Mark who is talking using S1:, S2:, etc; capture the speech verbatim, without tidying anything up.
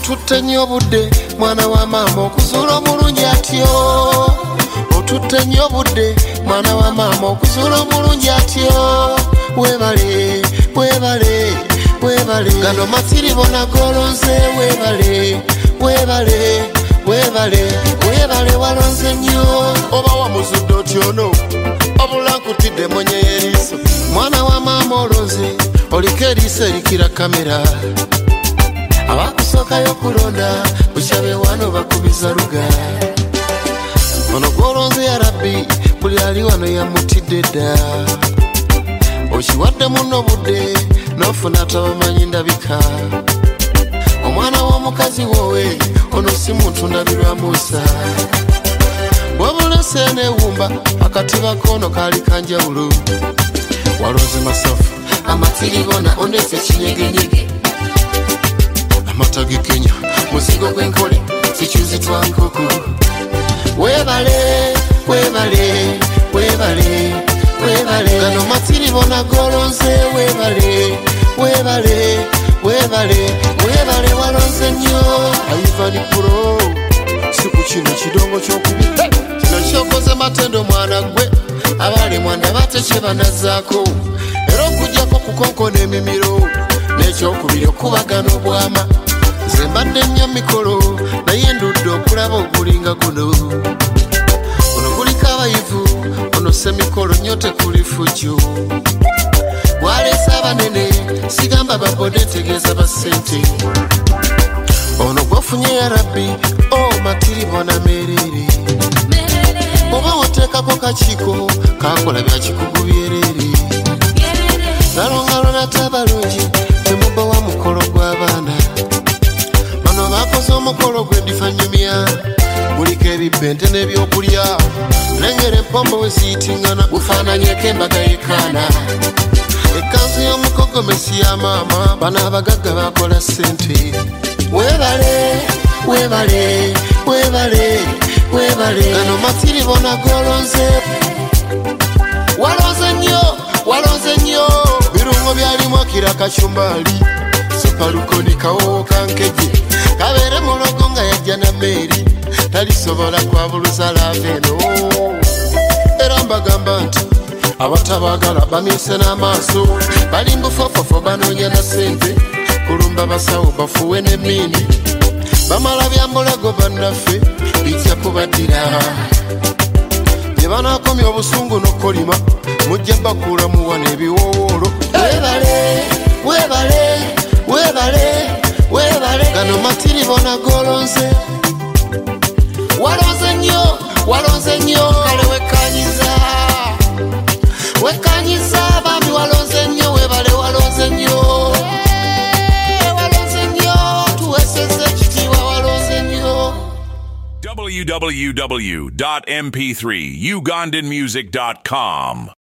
S1: otutte nnyo obudde mwana wa maama okuzuula omulungi atyo otutte nnyo obudde mwana wa maama okuzuula omulungi atyo weebale weebale weebale gano matiribo nagolonze weebale weebale weebale weebale walonze nnyo oba wamuzudde otyono obula nkutidde mwenye y'eriiso mwana wa maama olonze oliko eriiso erikira kamera abakusookayo kulonda bukyabe wano bakubiza luga ono gwolonze ya rabbi buli ali wano yamutidde dda okiwadde muno budde n'ofuna tabamanyi ndabika omwana w'omukazi wowe ono si muntu ndabirwa musa wabula seenewumba akatiba koono kaali kanjawulo walonze masafu amatiribona ondese kinyegenyege amata gekenya muzigo gw'enkole sikyuzi twa nkoko weebale weebale weebale weebale gano matiribona golonze weebale weebale weebale weebale walonze nnyo ayivani pulo siku kino kidongo ky'okubi kino kyokoze matendo mwana gwe abali mwanda batekye banazaako era okujjako kukonkona emimiro n'ekyokubiri okubagana obwama nze mbadde nnyo mikolo naye ndudde okulaba ogulinga guno ono guliko abayivu ono semikolo nnyo tekuli fujjo gwaleese abanene sigamba babode tegeeza basente ono gwofunye ya rabbi o matiribona merere oba oteekako kakiiko kakola byakikugu byerere galongalo natabalungi temuba wa mukolo gw'abaana bano bakoze omukolo gw'endifanyumya buliko ebibente n'ebyokulya nengera empombo we ziyitingana gufaananyeko embaga yekaana ekanzu y'omukogomesi ya maama bano abagagga bakola ssente weebale weebale weebale weebale gano matiribona golonze walonze nnyo walonze nnyo birungo byalimu akira kacumbali supalukoni kawowo kankeje kabeere mulogo nga yajja na meeri talisobola kwabuluza laveeno era mbagamba nti abatabagala bamiise n'amaaso bali mbufofofo banoonya na ssente kulumba basawo bafuwe n'emmiini bamala byambulago bannaffe bijja kubaddira gye banaakomya obusungu n'okolima mujja bakuula muwana ebiwoowoolo weebale weebale weebale weebale gano matiribona golonze walonze nnyo walonze nnyo kale wekanyiza wekanyiza bambi walonze nnyo weebale walonze nnyo walonze nnyo tuweseze ekitiibwa walonze nnyo
S2: w w w dot m p three ugandan music dot com